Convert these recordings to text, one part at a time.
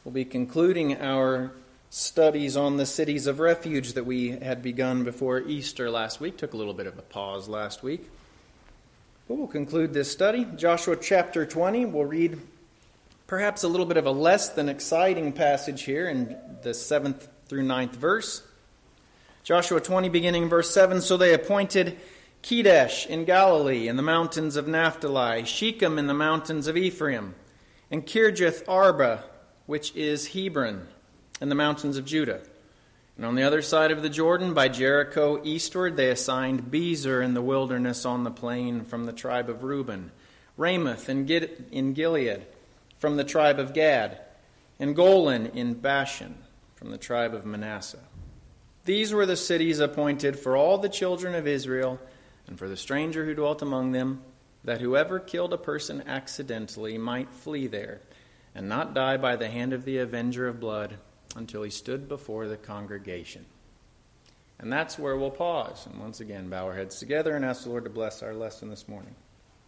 We'll be concluding our studies on the cities of refuge that we had begun before Easter last week. Took a little bit of a pause last week. But we'll conclude this study. Joshua chapter 20, we'll read perhaps a little bit of a less than exciting passage here in the 7th through 9th verse. Joshua 20, beginning in verse 7, So they appointed Kedesh in Galilee, in the mountains of Naphtali, Shechem in the mountains of Ephraim, and Kirjath Arba, which is Hebron, in the mountains of Judah. And on the other side of the Jordan, by Jericho eastward, they assigned Bezer in the wilderness on the plain from the tribe of Reuben, Ramoth in Gilead from the tribe of Gad, and Golan in Bashan from the tribe of Manasseh. These were the cities appointed for all the children of Israel and for the stranger who dwelt among them, that whoever killed a person accidentally might flee there and not die by the hand of the avenger of blood until he stood before the congregation. And that's where we'll pause and once again bow our heads together and ask the Lord to bless our lesson this morning.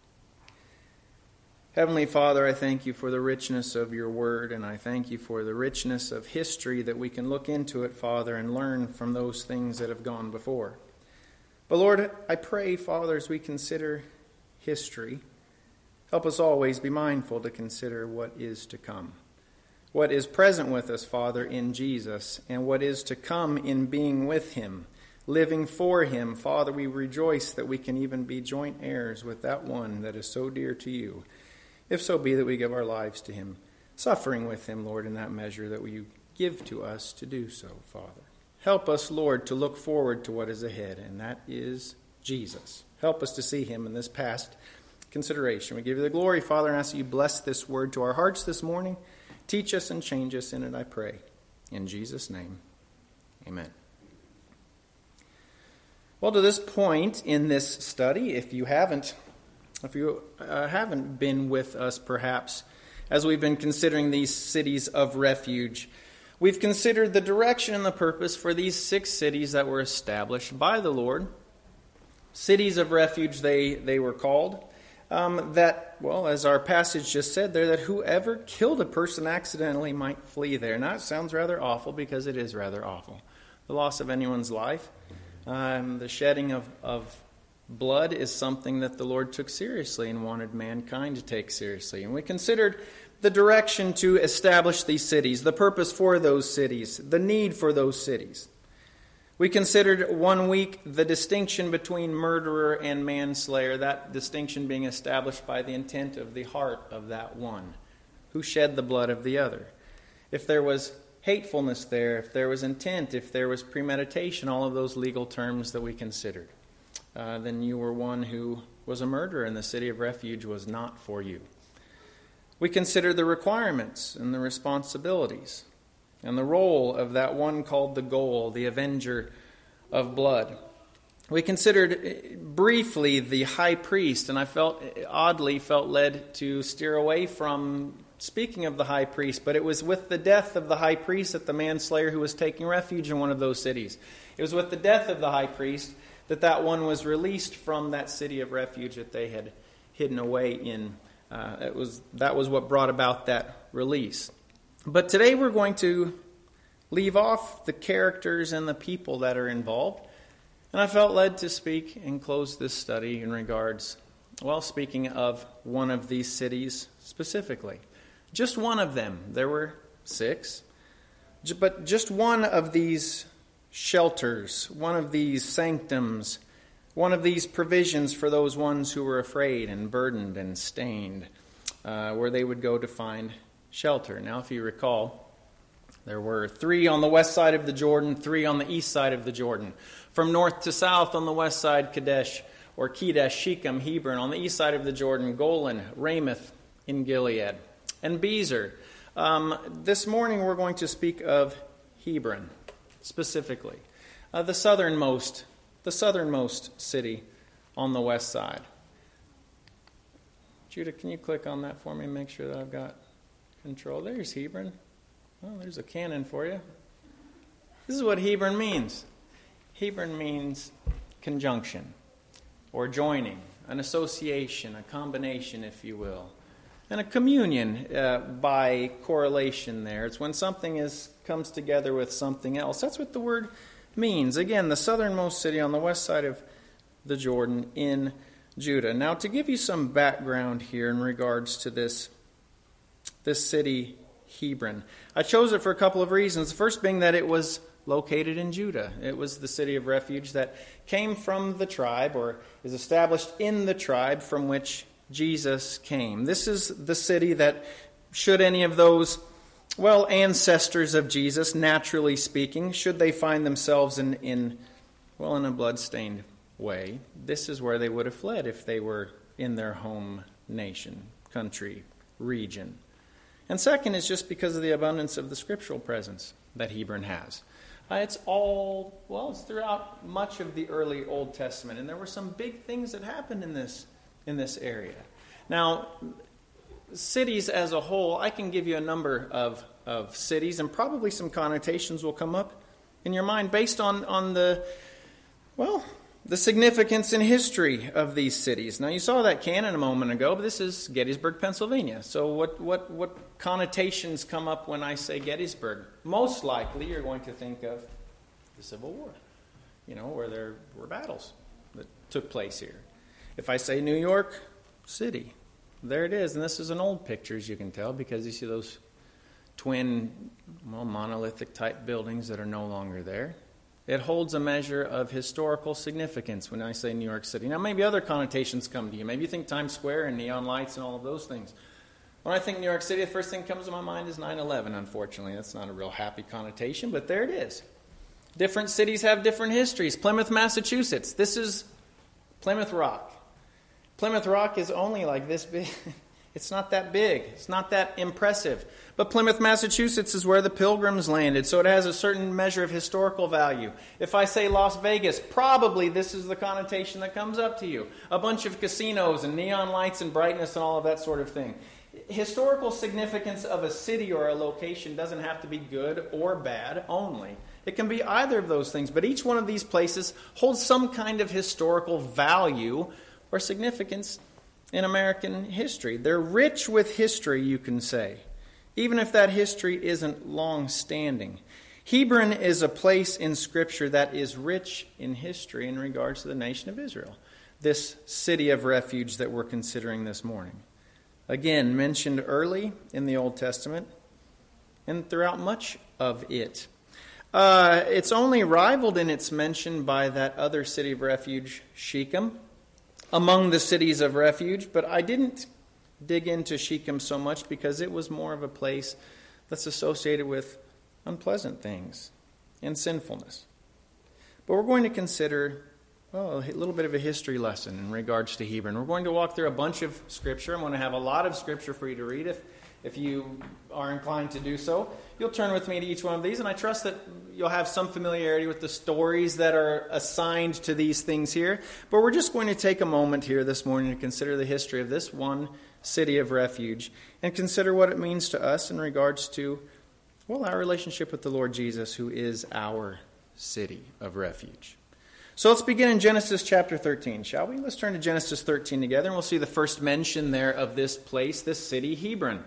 Heavenly Father, I thank you for the richness of your word, and I thank you for the richness of history that we can look into it, Father, and learn from those things that have gone before. But Lord, I pray, Father, as we consider history, help us always be mindful to consider what is to come. What is present with us, Father, in Jesus, and what is to come in being with him, living for him. Father, we rejoice that we can even be joint heirs with that one that is so dear to you, if so be that we give our lives to him, suffering with him, Lord, in that measure that you give to us to do so, Father. Help us, Lord, to look forward to what is ahead, and that is Jesus. Help us to see him in this past consideration. We give you the glory, Father, and ask that you bless this word to our hearts this morning. Teach us and change us in it, I pray. In Jesus' name, amen. Well, to this point in this study, if you haven't been with us perhaps as we've been considering these cities of refuge, we've considered the direction and the purpose for these 6 cities that were established by the Lord. Cities of refuge they were called. As our passage just said there, that whoever killed a person accidentally might flee there. Now, it sounds rather awful because it is rather awful. The loss of anyone's life, the shedding of blood is something that the Lord took seriously and wanted mankind to take seriously. And we considered the direction to establish these cities, the purpose for those cities, the need for those cities. We considered one week the distinction between murderer and manslayer, that distinction being established by the intent of the heart of that one who shed the blood of the other. If there was hatefulness there, if there was intent, if there was premeditation, all of those legal terms that we considered, then you were one who was a murderer, and the city of refuge was not for you. We considered the requirements and the responsibilities and the role of that one called the goal, the avenger of blood. We considered briefly the high priest, and I felt led to steer away from speaking of the high priest, but it was with the death of the high priest that the manslayer who was taking refuge in one of those cities. It was with the death of the high priest that one was released from that city of refuge that they had hidden away in. That was what brought about that release. But today we're going to leave off the characters and the people that are involved. And I felt led to speak and close this study in regards, speaking of one of these cities specifically. Just one of them. There were 6. But just one of these shelters, one of these sanctums, one of these provisions for those ones who were afraid and burdened and stained, where they would go to find shelter. Now, if you recall, there were 3 on the west side of the Jordan, 3 on the east side of the Jordan. From north to south on the west side, Kedesh, Shechem, Hebron. On the east side of the Jordan, Golan, Ramoth in Gilead, and Bezer. This morning we're going to speak of Hebron specifically, the southernmost city on the west side. Judah, can you click on that for me and make sure that I've got control? There's Hebron. Oh, there's a cannon for you. This is what Hebron means. Hebron means conjunction or joining, an association, a combination, if you will. and a communion by correlation there. It's when something comes together with something else. That's what the word means. Again, the southernmost city on the west side of the Jordan in Judah. Now, to give you some background here in regards to this city, Hebron, I chose it for a couple of reasons. The first being that it was located in Judah. It was the city of refuge that came from the tribe, or is established in the tribe from which Jesus came. This is the city that, should any of those, ancestors of Jesus, naturally speaking, should they find themselves in a blood-stained way, this is where they would have fled if they were in their home nation, country, region. And second is just because of the abundance of the scriptural presence that Hebron has. It's throughout much of the early Old Testament, and there were some big things that happened in this area. Now, cities as a whole, I can give you a number of cities, and probably some connotations will come up in your mind based on the significance and history of these cities. Now, you saw that cannon a moment ago, but this is Gettysburg, Pennsylvania. So what connotations come up when I say Gettysburg? Most likely you're going to think of the Civil War, where there were battles that took place here. If I say New York City, there it is. And this is an old picture, as you can tell, because you see those twin, monolithic type buildings that are no longer there. It holds a measure of historical significance when I say New York City. Now, maybe other connotations come to you. Maybe you think Times Square and neon lights and all of those things. When I think New York City, the first thing that comes to my mind is 9/11, unfortunately. That's not a real happy connotation, but there it is. Different cities have different histories. Plymouth, Massachusetts. This is Plymouth Rock. Plymouth Rock is only like this big. It's not that big. It's not that impressive. But Plymouth, Massachusetts is where the Pilgrims landed, so it has a certain measure of historical value. If I say Las Vegas, probably this is the connotation that comes up to you. A bunch of casinos and neon lights and brightness and all of that sort of thing. Historical significance of a city or a location doesn't have to be good or bad only. It can be either of those things, but each one of these places holds some kind of historical value or significance in American history. They're rich with history, you can say, even if that history isn't long-standing. Hebron is a place in Scripture that is rich in history in regards to the nation of Israel, this city of refuge that we're considering this morning. Again, mentioned early in the Old Testament and throughout much of it. It's only rivaled in its mention by that other city of refuge, Shechem, among the cities of refuge, but I didn't dig into Shechem so much because it was more of a place that's associated with unpleasant things and sinfulness. But we're going to consider a little bit of a history lesson in regards to Hebron. We're going to walk through a bunch of Scripture. I'm going to have a lot of Scripture for you to read if you are inclined to do so. You'll turn with me to each one of these, and I trust that you'll have some familiarity with the stories that are assigned to these things here. But we're just going to take a moment here this morning to consider the history of this one city of refuge and consider what it means to us in regards to, our relationship with the Lord Jesus, who is our city of refuge. So let's begin in Genesis chapter 13, shall we? Let's turn to Genesis 13 together, and we'll see the first mention there of this place, this city, Hebron.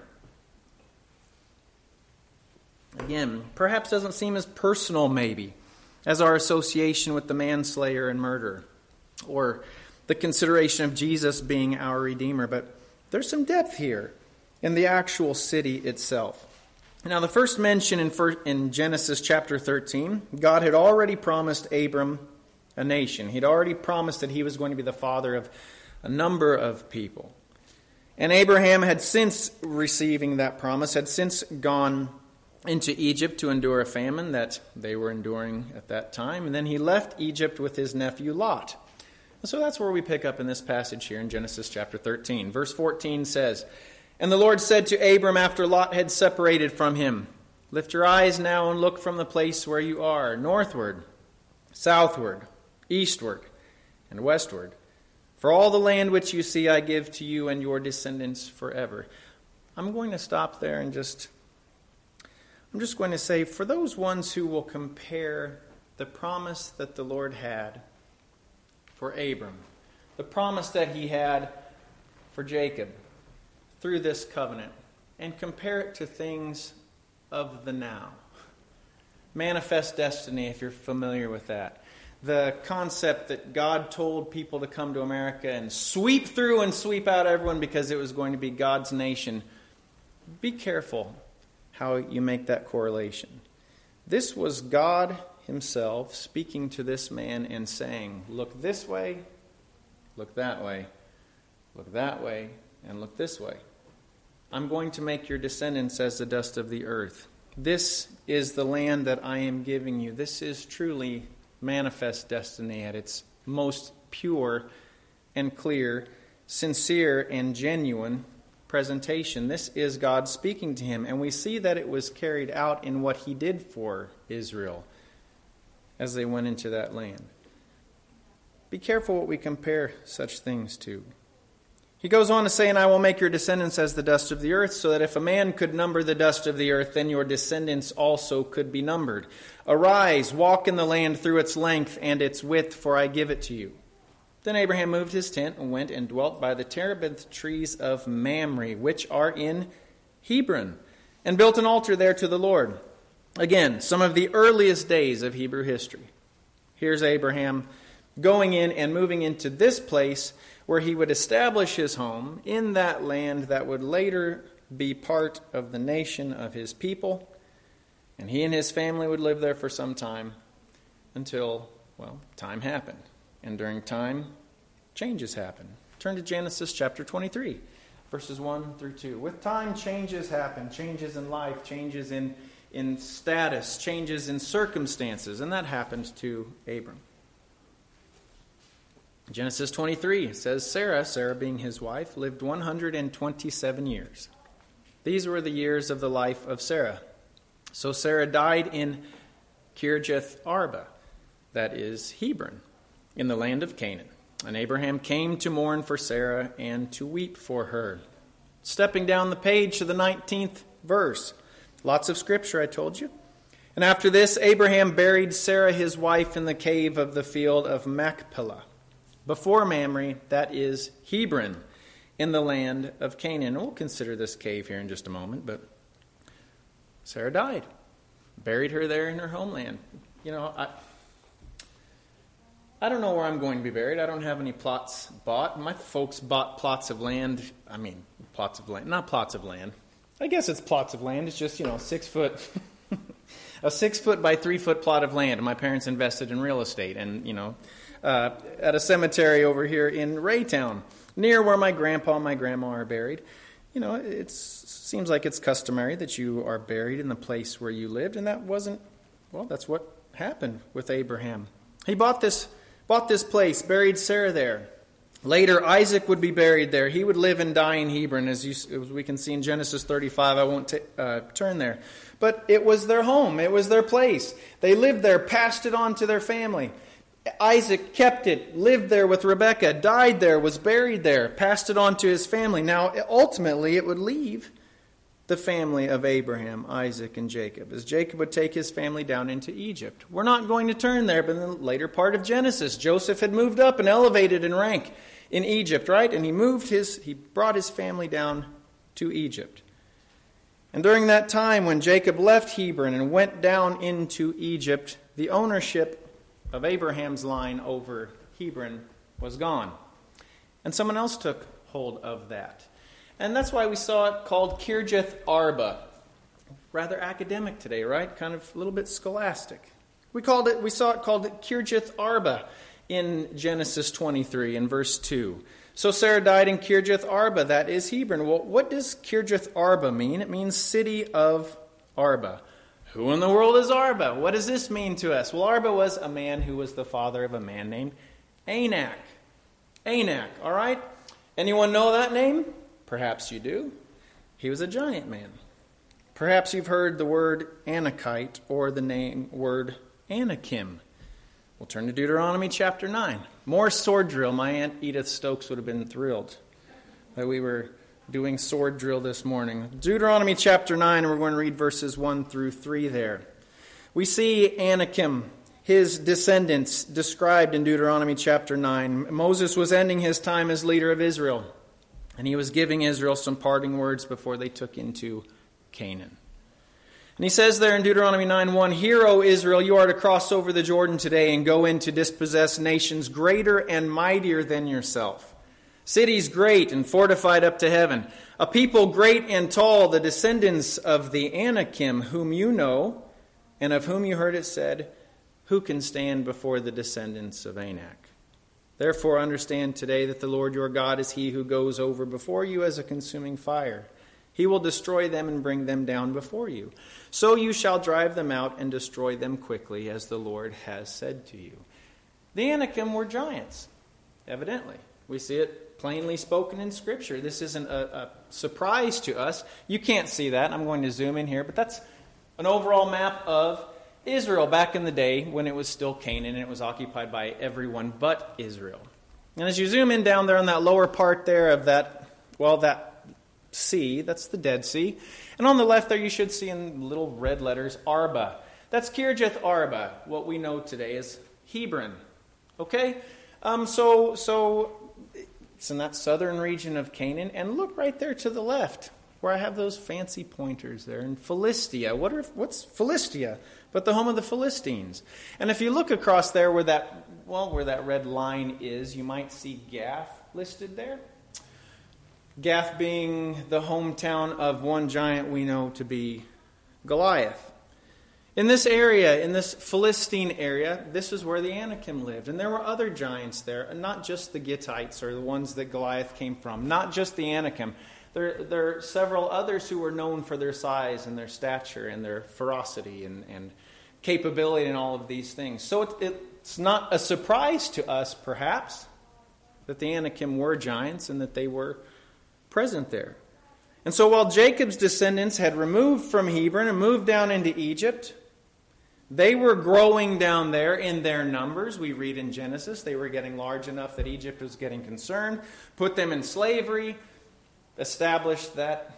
Again, perhaps doesn't seem as personal, maybe, as our association with the manslayer and murderer, or the consideration of Jesus being our Redeemer, but there's some depth here in the actual city itself. Now, the first mention in Genesis chapter 13, God had already promised Abram a nation. He'd already promised that he was going to be the father of a number of people. And Abraham had since receiving that promise, had since gone into Egypt to endure a famine that they were enduring at that time. And then he left Egypt with his nephew Lot. And so that's where we pick up in this passage here in Genesis chapter 13. Verse 14 says, "And the Lord said to Abram after Lot had separated from him, 'Lift your eyes now and look from the place where you are, northward, southward, eastward, and westward. For all the land which you see I give to you and your descendants forever.'" I'm going to stop there and I'm just going to say, for those ones who will compare the promise that the Lord had for Abram, the promise that he had for Jacob through this covenant and compare it to things of the now. Manifest destiny, if you're familiar with that. The concept that God told people to come to America and sweep through and sweep out everyone because it was going to be God's nation. Be careful how you make that correlation. This was God himself speaking to this man and saying, look this way, look that way, look that way, and look this way. I'm going to make your descendants as the dust of the earth. This is the land that I am giving you. This is truly manifest destiny at its most pure and clear, sincere and genuine presentation. This is God speaking to him, and we see that it was carried out in what he did for Israel as they went into that land. Be careful what we compare such things to. He goes on to say, and I will make your descendants as the dust of the earth, so that if a man could number the dust of the earth, then your descendants also could be numbered. Arise, walk in the land through its length and its width, for I give it to you. Then Abraham moved his tent and went and dwelt by the terebinth trees of Mamre, which are in Hebron, and built an altar there to the Lord. Again, some of the earliest days of Hebrew history. Here's Abraham going in and moving into this place where he would establish his home in that land that would later be part of the nation of his people. And he and his family would live there for some time until, well, time happened. And during time, changes happen. Turn to Genesis chapter 23, verses 1 through 2. With time, changes happen. Changes in life, changes in status, changes in circumstances. And that happened to Abram. Genesis 23 says Sarah being his wife, lived 127 years. These were the years of the life of Sarah. So Sarah died in Kirjath Arba, that is Hebron, in the land of Canaan. And Abraham came to mourn for Sarah and to weep for her. Stepping down the page to the 19th verse. Lots of scripture, I told you. And after this, Abraham buried Sarah his wife in the cave of the field of Machpelah, before Mamre, that is Hebron, in the land of Canaan. We'll consider this cave here in just a moment, but Sarah died. Buried her there in her homeland. You know, I don't know where I'm going to be buried. I don't have any plots bought. My folks bought plots of land. I mean, plots of land. Not plots of land. I guess it's plots of land. It's just, 6 foot... a 6 foot by 3 foot plot of land. And my parents invested in real estate. And, at a cemetery over here in Raytown, near where my grandpa and my grandma are buried. It seems like it's customary that you are buried in the place where you lived. And that's what happened with Abraham. He bought this place, buried Sarah there. Later, Isaac would be buried there. He would live and die in Hebron, as we can see in Genesis 35. I won't turn there. But it was their home. It was their place. They lived there, passed it on to their family. Isaac kept it, lived there with Rebekah, died there, was buried there, passed it on to his family. Now, ultimately, it would leave the family of Abraham, Isaac, and Jacob, as Jacob would take his family down into Egypt. We're not going to turn there, but in the later part of Genesis, Joseph had moved up and elevated in rank in Egypt, right? And he brought his family down to Egypt. And during that time, when Jacob left Hebron and went down into Egypt, the ownership of Abraham's line over Hebron was gone. And someone else took hold of that. And that's why we saw it called Kirjath Arba. Rather academic today, right? Kind of a little bit scholastic. We saw it called Kirjath Arba in Genesis 23 in verse 2. So Sarah died in Kirjath Arba, that is Hebron. Well, what does Kirjath Arba mean? It means city of Arba. Who in the world is Arba? What does this mean to us? Well, Arba was a man who was the father of a man named Anak. Anak, all right? Anyone know that name? Perhaps you do. He was a giant man. Perhaps you've heard the word Anakite or the word Anakim. We'll turn to Deuteronomy chapter 9. More sword drill. My Aunt Edith Stokes would have been thrilled that we were doing sword drill this morning. Deuteronomy chapter 9, and we're going to read verses 1 through 3 there. We see Anakim, his descendants, described in Deuteronomy chapter 9. Moses was ending his time as leader of Israel. And he was giving Israel some parting words before they took into Canaan. And he says there in Deuteronomy 9:1, "Hear, O Israel, you are to cross over the Jordan today and go in to dispossess nations greater and mightier than yourself. Cities great and fortified up to heaven. A people great and tall, the descendants of the Anakim, whom you know, and of whom you heard it said, who can stand before the descendants of Anak? Therefore understand today that the Lord your God is he who goes over before you as a consuming fire. He will destroy them and bring them down before you. So you shall drive them out and destroy them quickly, as the Lord has said to you." The Anakim were giants, evidently. We see it plainly spoken in Scripture. This isn't a surprise to us. You can't see that. I'm going to zoom in here, but that's an overall map of Israel back in the day when it was still Canaan and it was occupied by everyone but Israel. And as you zoom in down there on that lower part there of that sea, that's the Dead Sea. And on the left there you should see in little red letters, Arba. That's Kirjath Arba, what we know today as Hebron. Okay? So it's in that southern region of Canaan. And look right there to the left, where I have those fancy pointers there. In Philistia. What's Philistia? But the home of the Philistines. And if you look across there where that red line is, you might see Gath listed there. Gath being the hometown of one giant we know to be Goliath. In this area, in this Philistine area, this is where the Anakim lived. And there were other giants there, and not just the Gittites or the ones that Goliath came from. Not just the Anakim. There are several others who were known for their size and their stature and their ferocity and capability and all of these things. So it's not a surprise to us, perhaps, that the Anakim were giants and that they were present there. And so while Jacob's descendants had removed from Hebron and moved down into Egypt, they were growing down there in their numbers. We read in Genesis they were getting large enough that Egypt was getting concerned, put them in slavery, established that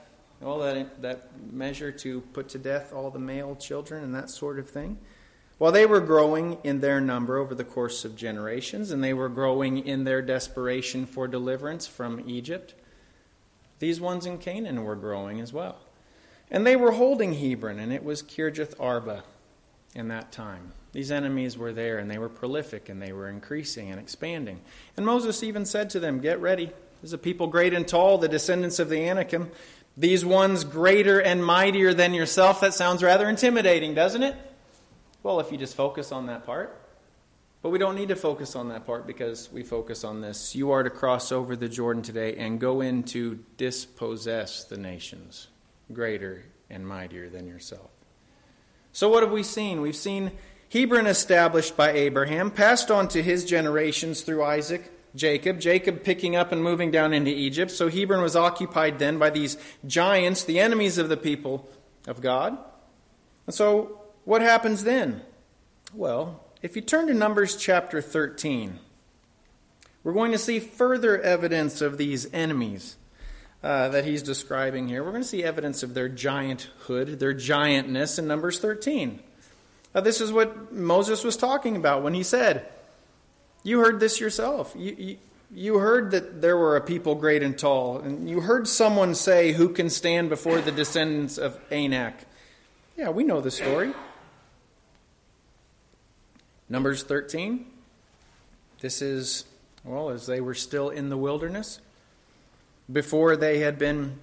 measure to put to death all the male children and that sort of thing. While they were growing in their number over the course of generations, and they were growing in their desperation for deliverance from Egypt, these ones in Canaan were growing as well. And they were holding Hebron, and it was Kirjath Arba in that time. These enemies were there, and they were prolific, and they were increasing and expanding. And Moses even said to them, "Get ready. There's a people great and tall, the descendants of the Anakim. These ones greater and mightier than yourself." That sounds rather intimidating, doesn't it? Well, if you just focus on that part. But we don't need to focus on that part because we focus on this. You are to cross over the Jordan today and go in to dispossess the nations, greater and mightier than yourself. So what have we seen? We've seen Hebron established by Abraham, passed on to his generations through Isaac, Jacob picking up and moving down into Egypt. So Hebron was occupied then by these giants, the enemies of the people of God. And so what happens then? Well, if you turn to Numbers chapter 13, we're going to see further evidence of these enemies that he's describing here. We're going to see evidence of their gianthood, their giantness in Numbers 13. This is what Moses was talking about when he said, you heard this yourself. You heard that there were a people great and tall, and you heard someone say, who can stand before the descendants of Anak? Yeah, we know the story. Numbers 13. This is, as they were still in the wilderness, before they had been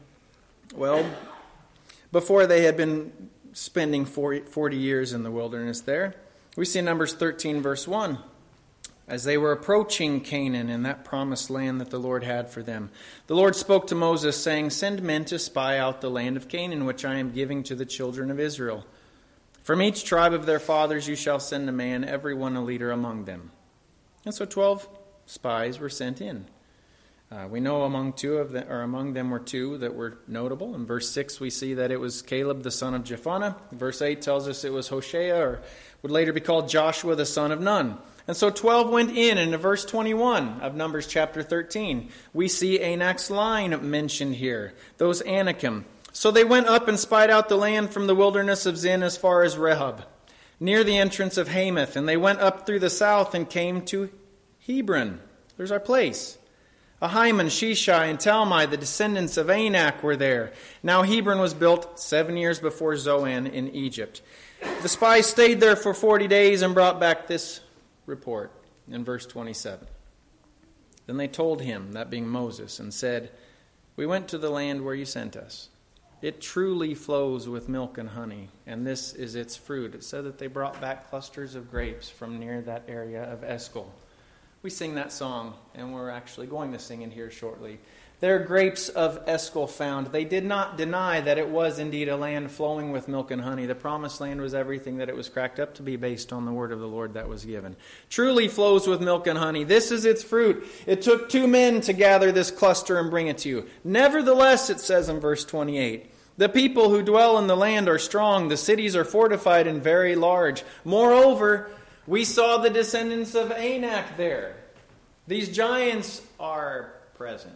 spending 40 years in the wilderness there. We see Numbers 13, verse 1. As they were approaching Canaan and that promised land that the Lord had for them, the Lord spoke to Moses, saying, "Send men to spy out the land of Canaan, which I am giving to the children of Israel. From each tribe of their fathers you shall send a man, every one a leader among them." And so 12 spies were sent in. We know among them were two that were notable. In verse 6 we see that it was Caleb the son of Jephunneh. Verse 8 tells us it was Hoshea, or would later be called Joshua the son of Nun. And so 12 went in, and in verse 21 of Numbers chapter 13, we see Anak's line mentioned here, those Anakim. So they went up and spied out the land from the wilderness of Zin as far as Rehob, near the entrance of Hamath. And they went up through the south and came to Hebron. There's our place. Ahiman, Sheshai, and Talmai, the descendants of Anak, were there. Now Hebron was built 7 years before Zoan in Egypt. The spies stayed there for 40 days and brought back this report in verse 27. Then they told him, that being Moses, and said, "We went to the land where you sent us. It truly flows with milk and honey, and this is its fruit." It said that they brought back clusters of grapes from near that area of Eshcol. We sing that song, and we're actually going to sing it here shortly. There are grapes of Eshcol found. They did not deny that it was indeed a land flowing with milk and honey. The promised land was everything that it was cracked up to be based on the word of the Lord that was given. Truly flows with milk and honey. This is its fruit. It took 2 men to gather this cluster and bring it to you. Nevertheless, it says in verse 28, the people who dwell in the land are strong. The cities are fortified and very large. Moreover, we saw the descendants of Anak there. These giants are present.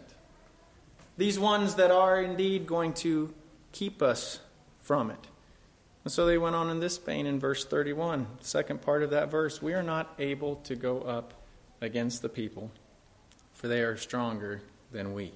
These ones that are indeed going to keep us from it. And so they went on in this vein in verse 31, the second part of that verse. We are not able to go up against the people, for they are stronger than we.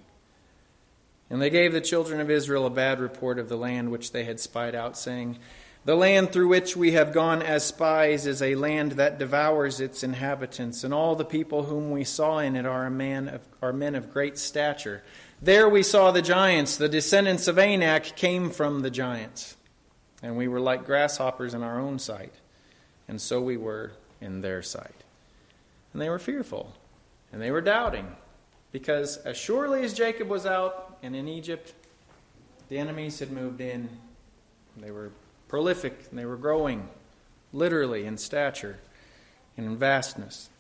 And they gave the children of Israel a bad report of the land which they had spied out, saying, "The land through which we have gone as spies is a land that devours its inhabitants, and all the people whom we saw in it are men of great stature. There we saw the giants. The descendants of Anak came from the giants, and we were like grasshoppers in our own sight, and so we were in their sight." And they were fearful, and they were doubting, because as surely as Jacob was out and in Egypt, the enemies had moved in. They were prolific, and they were growing, literally in stature and in vastness.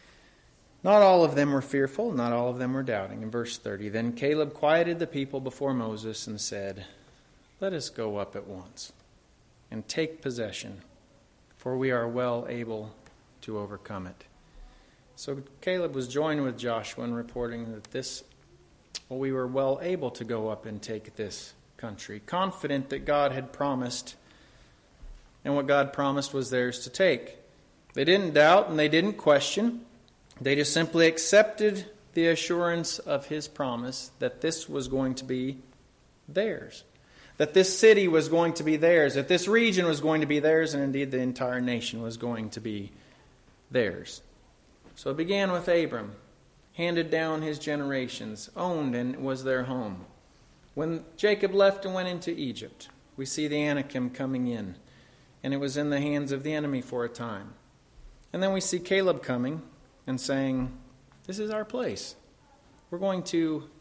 Not all of them were fearful, not all of them were doubting. In verse 30, then Caleb quieted the people before Moses and said, "Let us go up at once and take possession, for we are well able to overcome it." So Caleb was joined with Joshua in reporting that we were well able to go up and take this country, confident that God had promised, and what God promised was theirs to take. They didn't doubt and they didn't question. They just simply accepted the assurance of his promise that this was going to be theirs, that this city was going to be theirs, that this region was going to be theirs, and indeed the entire nation was going to be theirs. So it began with Abram, handed down his generations, owned and was their home. When Jacob left and went into Egypt, we see the Anakim coming in, and it was in the hands of the enemy for a time. And then we see Caleb coming and saying, "This is our place. We're going to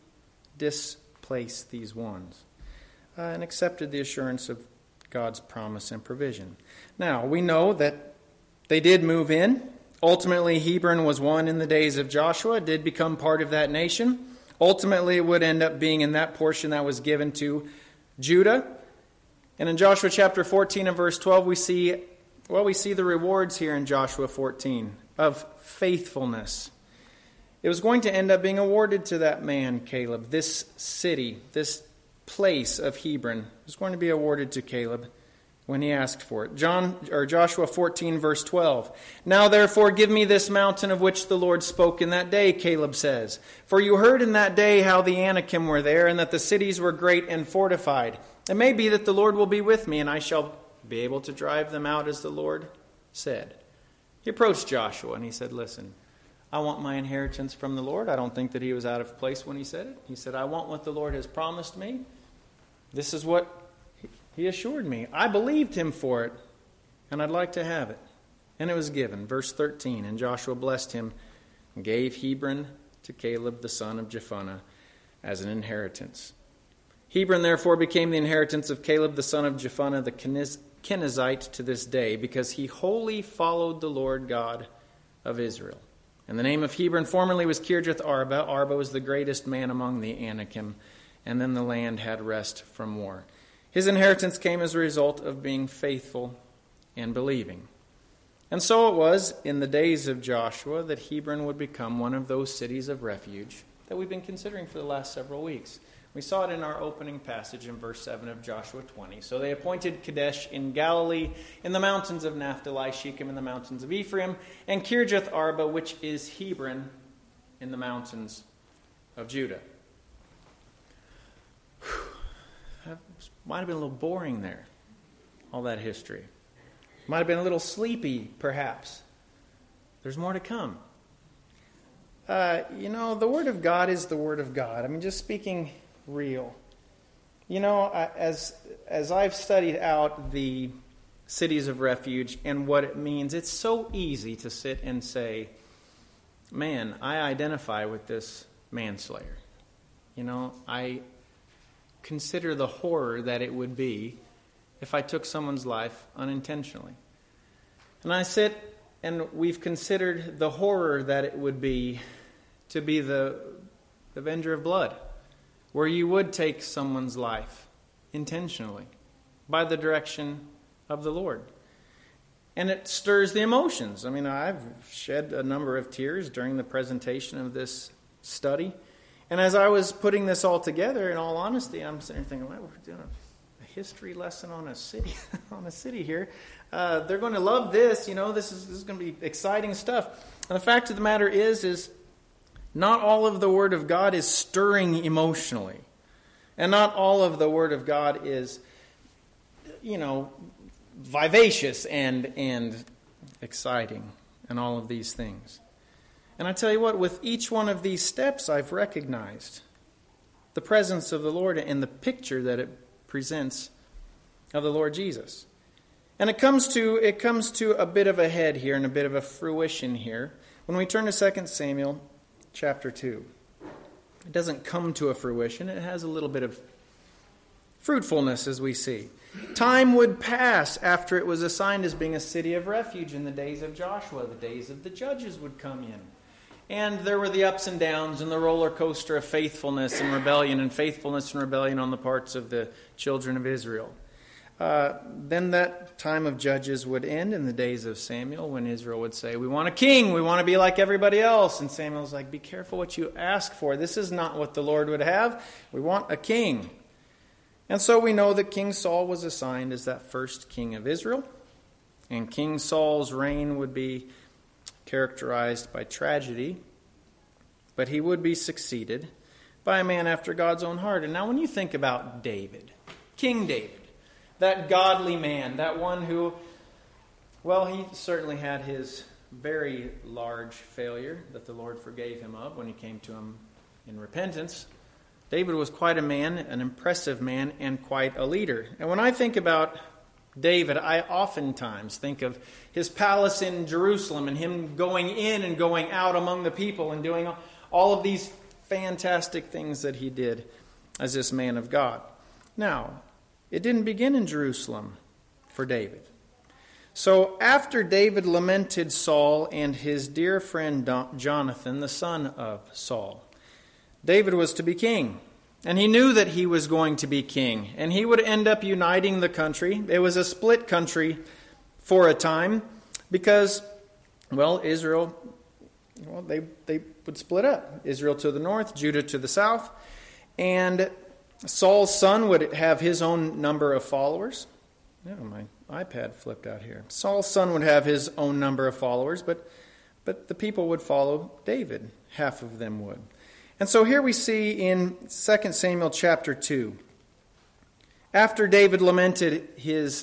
displace these ones," and accepted the assurance of God's promise and provision. Now, we know that they did move in. Ultimately, Hebron was one in the days of Joshua. It did become part of that nation. Ultimately, it would end up being in that portion that was given to Judah. And in Joshua chapter 14 and verse 12, we see the rewards here in Joshua 14 of faithfulness. It was going to end up being awarded to that man, Caleb. This city, this place of Hebron was going to be awarded to Caleb when he asked for it. Joshua 14 verse 12. "Now therefore give me this mountain of which the Lord spoke in that day," Caleb says. "For you heard in that day how the Anakim were there, and that the cities were great and fortified. It may be that the Lord will be with me, and I shall be able to drive them out as the Lord said." He approached Joshua and he said, "Listen, I want my inheritance from the Lord." I don't think that he was out of place when he said it. He said, "I want what the Lord has promised me. This is what he assured me. I believed him for it, and I'd like to have it." And it was given. Verse 13, "And Joshua blessed him and gave Hebron to Caleb the son of Jephunneh as an inheritance." Hebron therefore became the inheritance of Caleb the son of Jephunneh the Kenizzite to this day, because he wholly followed the Lord God of Israel. And the name of Hebron formerly was Kirjath Arba. Arba was the greatest man among the Anakim, and then the land had rest from war. His inheritance came as a result of being faithful and believing. And so it was in the days of Joshua that Hebron would become one of those cities of refuge that we've been considering for the last several weeks. We saw it in our opening passage in verse 7 of Joshua 20. "So they appointed Kadesh in Galilee, in the mountains of Naphtali, Shechem in the mountains of Ephraim, and Kirjath Arba, which is Hebron, in the mountains of Judah. That might have been a little boring there, all that history. Might have been a little sleepy, perhaps. There's more to come. The Word of God is the Word of God. I mean, just speaking real. As I've studied out the cities of refuge and what it means, it's so easy to sit and say, man, I identify with this manslayer. I consider the horror that it would be if I took someone's life unintentionally. And I sit and we've considered the horror that it would be to be the avenger of blood, where you would take someone's life intentionally by the direction of the Lord. And it stirs the emotions. I mean, I've shed a number of tears during the presentation of this study. And as I was putting this all together, in all honesty, I'm sitting there thinking, well, we're doing a history lesson on a city, here. They're going to love this. This is going to be exciting stuff. And the fact of the matter is not all of the Word of God is stirring emotionally. And not all of the Word of God is, vivacious and exciting and all of these things. And I tell you what, with each one of these steps, I've recognized the presence of the Lord and the picture that it presents of the Lord Jesus. And it comes to a bit of a head here and a bit of a fruition here when we turn to 2 Samuel chapter 2. It doesn't come to a fruition. It has a little bit of fruitfulness, as we see. Time would pass after it was assigned as being a city of refuge in the days of Joshua. The days of the judges would come in. And there were the ups and downs and the roller coaster of faithfulness and rebellion on the parts of the children of Israel. Then that time of judges would end in the days of Samuel, when Israel would say, we want a king, we want to be like everybody else. And Samuel's like, be careful what you ask for. This is not what the Lord would have. We want a king. And so we know that King Saul was assigned as that first king of Israel. And King Saul's reign would be characterized by tragedy, but he would be succeeded by a man after God's own heart. And now when you think about David, King David, that godly man, that one who, well, he certainly had his very large failure that the Lord forgave him of when he came to him in repentance. David was quite a man, an impressive man, and quite a leader. And when I think about David, I oftentimes think of his palace in Jerusalem and him going in and going out among the people and doing all of these fantastic things that he did as this man of God. Now, it didn't begin in Jerusalem for David. So after David lamented Saul and his dear friend Jonathan, the son of Saul, David was to be king. And he knew that he was going to be king. And he would end up uniting the country. It was a split country for a time because, Israel, they would split up. Israel to the north, Judah to the south. And Saul's son would have his own number of followers. Yeah, my iPad flipped out here. Saul's son would have his own number of followers, but the people would follow David. Half of them would. And so here we see in 2 Samuel chapter 2, after David lamented his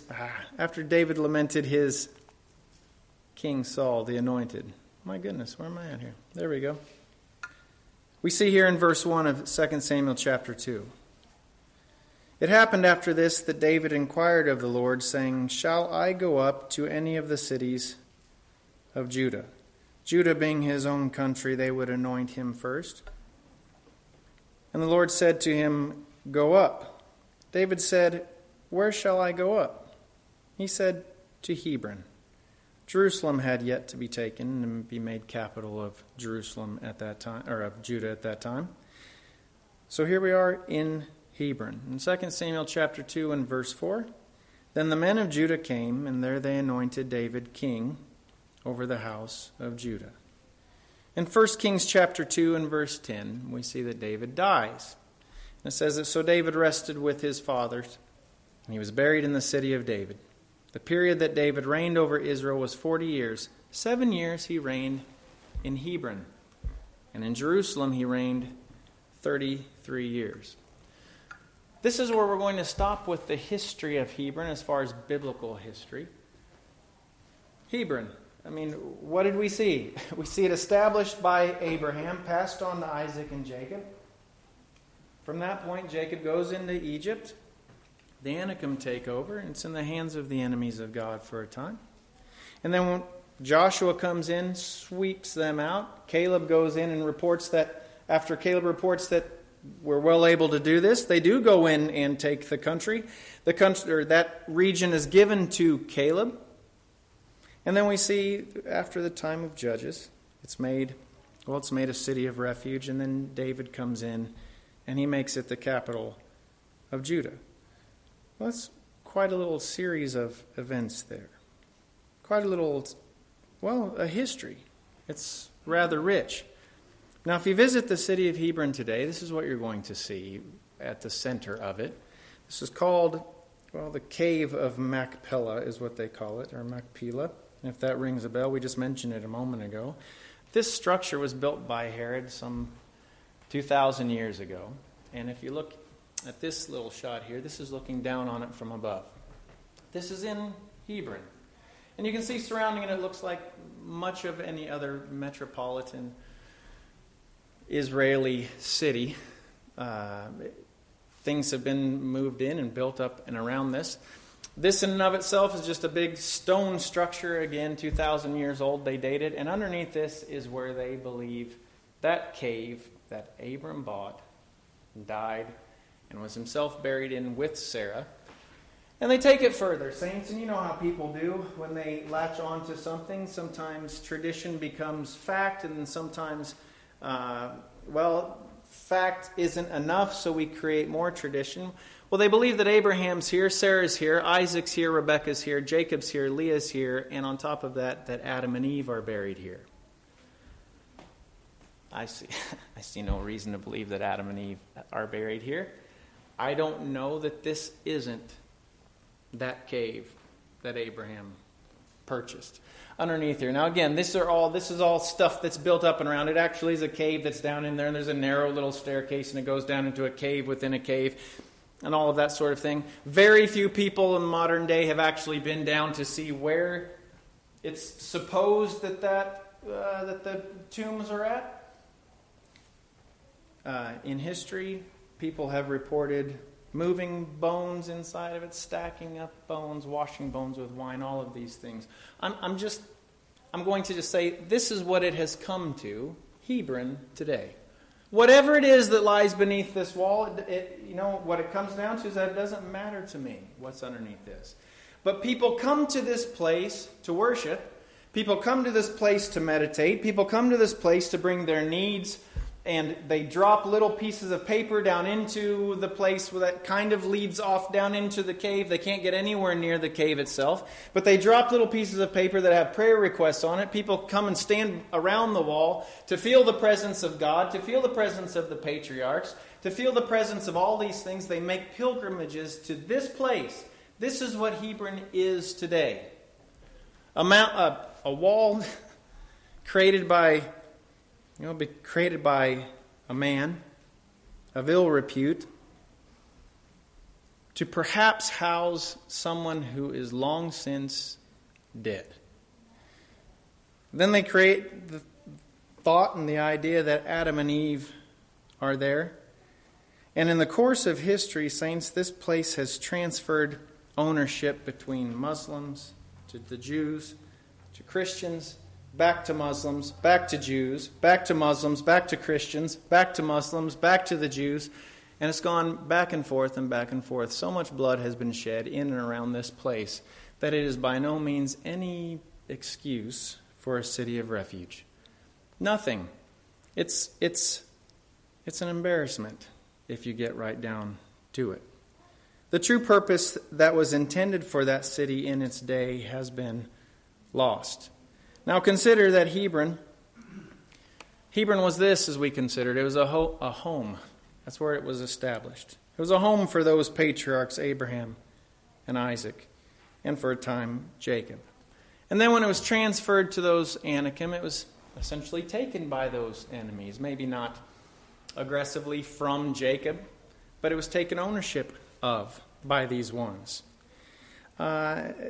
King Saul, the anointed. My goodness, where am I at here? There we go. We see here in verse 1 of 2 Samuel chapter 2. It happened after this that David inquired of the Lord, saying, shall I go up to any of the cities of Judah? Judah being his own country, they would anoint him first. And the Lord said to him, go up. David said, where shall I go up? He said, to Hebron. Jerusalem had yet to be taken and be made capital of Jerusalem at that time, or of Judah at that time. So here we are in Hebron. In 2 Samuel chapter 2 and verse 4, then the men of Judah came, and there they anointed David king over the house of Judah. In 1 Kings chapter 2 and verse 10, we see that David dies. And it says that, so David rested with his fathers, and he was buried in the city of David. The period that David reigned over Israel was 40 years. 7 years he reigned in Hebron. And in Jerusalem he reigned 33 years. This is where we're going to stop with the history of Hebron as far as biblical history. Hebron, what did we see? We see it established by Abraham, passed on to Isaac and Jacob. From that point, Jacob goes into Egypt. The Anakim take over, and it's in the hands of the enemies of God for a time. And then when Joshua comes in, sweeps them out. Caleb goes in and reports that, after Caleb reports that we're well able to do this, they do go in and take the country. That region is given to Caleb. And then we see, after the time of Judges, it's made a city of refuge, and then David comes in, and he makes it the capital of Judah. Well, that's quite a little series of events there. Quite a little, a history. It's rather rich. Now, if you visit the city of Hebron today, this is what you're going to see at the center of it. This is called, the Cave of Machpelah is what they call it, or Machpelah. And if that rings a bell, we just mentioned it a moment ago. This structure was built by Herod some 2,000 years ago. And if you look at this little shot here, this is looking down on it from above. This is in Hebron. And you can see surrounding it looks like much of any other metropolitan Israeli city. Things have been moved in and built up and around this. This in and of itself is just a big stone structure, again, 2,000 years old, they date it. And underneath this is where they believe that cave that Abram bought, died, and was himself buried in with Sarah. And they take it further, saints, and you know how people do when they latch on to something. Sometimes tradition becomes fact, and then sometimes, fact isn't enough, so we create more tradition. Well, they believe that Abraham's here, Sarah's here, Isaac's here, Rebekah's here, Jacob's here, Leah's here, and on top of that, that Adam and Eve are buried here. I see no reason to believe that Adam and Eve are buried here. I don't know that this isn't that cave that Abraham purchased underneath here. Now again, this is all stuff that's built up and around. It actually is a cave that's down in there, and there's a narrow little staircase, and it goes down into a cave within a cave, and all of that sort of thing. Very few people in modern day have actually been down to see where it's supposed that the tombs are at. In history, people have reported moving bones inside of it, stacking up bones, washing bones with wine, all of these things. I'm going to just say this is what it has come to, Hebron, today. Whatever it is that lies beneath this wall, what it comes down to is that it doesn't matter to me what's underneath this. But people come to this place to worship. People come to this place to meditate. People come to this place to bring their needs, and they drop little pieces of paper down into the place that kind of leads off down into the cave. They can't get anywhere near the cave itself, but they drop little pieces of paper that have prayer requests on it. People come and stand around the wall to feel the presence of God, to feel the presence of the patriarchs, to feel the presence of all these things. They make pilgrimages to this place. This is what Hebron is today. A wall created by a man of ill repute to perhaps house someone who is long since dead. Then they create the thought and the idea that Adam and Eve are there. And in the course of history, saints, this place has transferred ownership between Muslims to the Jews, to Christians, back to Muslims, back to Jews, back to Muslims, back to Christians, back to Muslims, back to the Jews. And it's gone back and forth and back and forth. So much blood has been shed in and around this place that it is by no means any excuse for a city of refuge. Nothing. It's an embarrassment if you get right down to it. The true purpose that was intended for that city in its day has been lost. Now consider that Hebron was this, as we considered. It was a home. That's where it was established. It was a home for those patriarchs, Abraham and Isaac, and for a time, Jacob. And then when it was transferred to those Anakim, it was essentially taken by those enemies. Maybe not aggressively from Jacob, but it was taken ownership of by these ones. It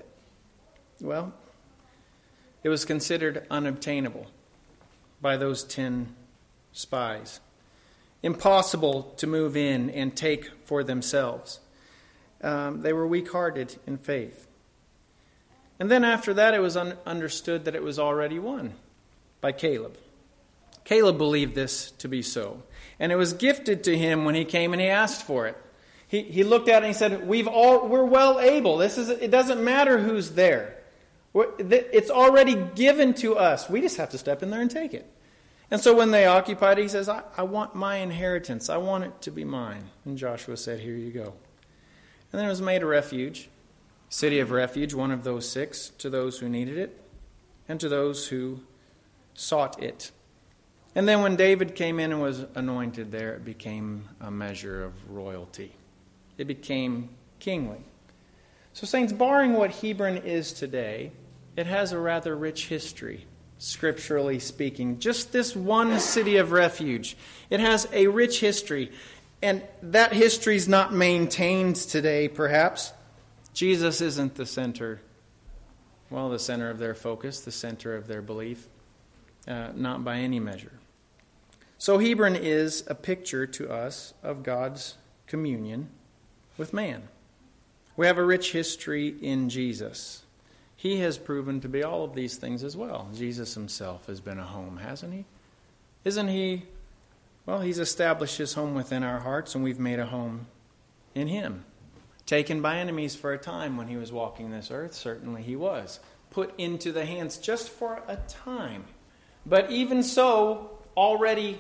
was considered unobtainable by those 10 spies. Impossible to move in and take for themselves. They were weak-hearted in faith. And then after that, it was understood that it was already won by Caleb. Caleb believed this to be so. And it was gifted to him when he came and he asked for it. He looked at it and he said, we're well able. It doesn't matter who's there. It's already given to us. We just have to step in there and take it. And so when they occupied it, he says, I want my inheritance. I want it to be mine. And Joshua said, here you go. And then it was made a refuge, city of refuge, one of those 6, to those who needed it and to those who sought it. And then when David came in and was anointed there, it became a measure of royalty. It became kingly. So saints, barring what Hebron is today, it has a rather rich history, scripturally speaking. Just this one city of refuge. It has a rich history. And that history is not maintained today, perhaps. Jesus isn't the center of their focus, the center of their belief. Not by any measure. So Hebron is a picture to us of God's communion with man. We have a rich history in Jesus. He has proven to be all of these things as well. Jesus himself has been a home, hasn't he? Isn't he? Well, he's established his home within our hearts, and we've made a home in him. Taken by enemies for a time when he was walking this earth, certainly he was. Put into the hands just for a time. But even so, already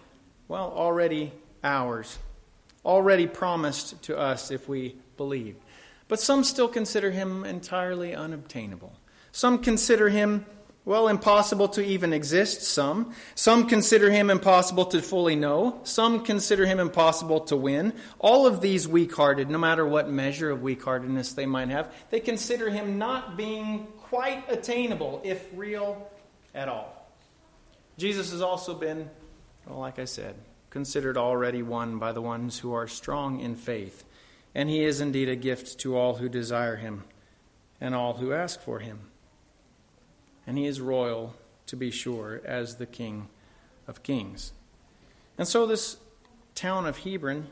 ours. Already promised to us if we believe. But some still consider him entirely unobtainable. Some consider him, impossible to even exist, some. Some consider him impossible to fully know. Some consider him impossible to win. All of these weak-hearted, no matter what measure of weak-heartedness they might have, they consider him not being quite attainable, if real at all. Jesus has also been, like I said, considered already won by the ones who are strong in faith. And he is indeed a gift to all who desire him and all who ask for him. And he is royal, to be sure, as the King of Kings. And so this town of Hebron,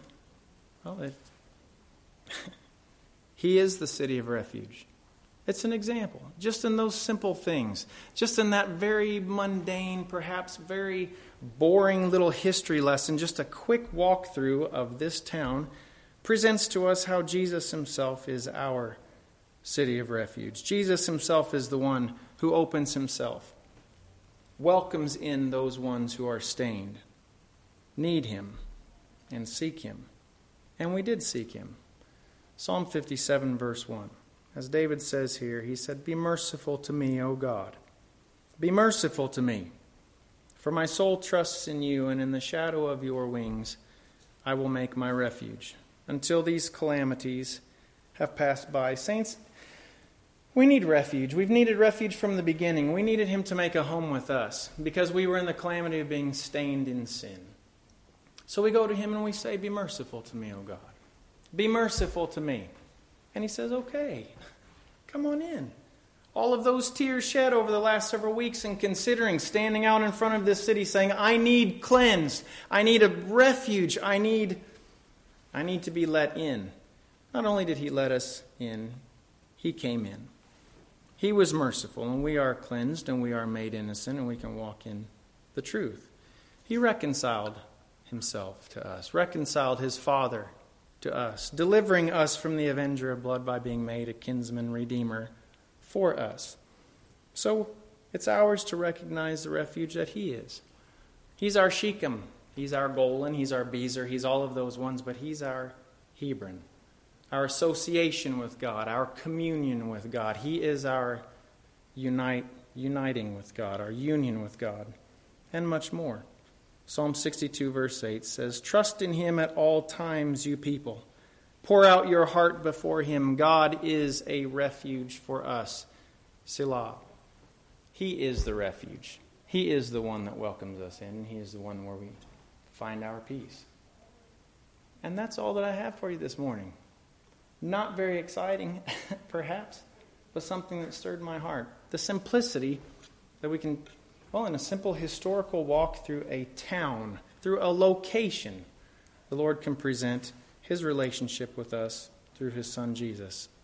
he is the city of refuge. It's an example, just in those simple things, just in that very mundane, perhaps very boring little history lesson, just a quick walkthrough of this town presents to us how Jesus himself is our city of refuge. Jesus himself is the one who opens himself, welcomes in those ones who are stained, need him, and seek him. And we did seek him. Psalm 57, verse 1. As David says here, he said, "Be merciful to me, O God. Be merciful to me. For my soul trusts in you, and in the shadow of your wings I will make my refuge, until these calamities have passed by." Saints, we need refuge. We've needed refuge from the beginning. We needed him to make a home with us, because we were in the calamity of being stained in sin. So we go to him and we say, "Be merciful to me, O God. Be merciful to me." And he says, "Okay, come on in." All of those tears shed over the last several weeks in considering standing out in front of this city saying, "I need cleansed. I need a refuge. I need to be let in." Not only did he let us in, he came in. He was merciful, and we are cleansed, and we are made innocent, and we can walk in the truth. He reconciled himself to us, reconciled his Father to us, delivering us from the avenger of blood by being made a kinsman redeemer for us. So it's ours to recognize the refuge that he is. He's our Shechem, he's our Golan, he's our Bezer, he's all of those ones, but he's our Hebron, our association with God, our communion with God. He is our uniting with God, our union with God, and much more. Psalm 62, verse 8 says, "Trust in him at all times, you people. Pour out your heart before him. God is a refuge for us." Selah. He is the refuge. He is the one that welcomes us in. He is the one where we find our peace. And that's all that I have for you this morning. Not very exciting, perhaps, but something that stirred my heart. The simplicity that we can, in a simple historical walk through a town, through a location, the Lord can present his relationship with us through his Son Jesus.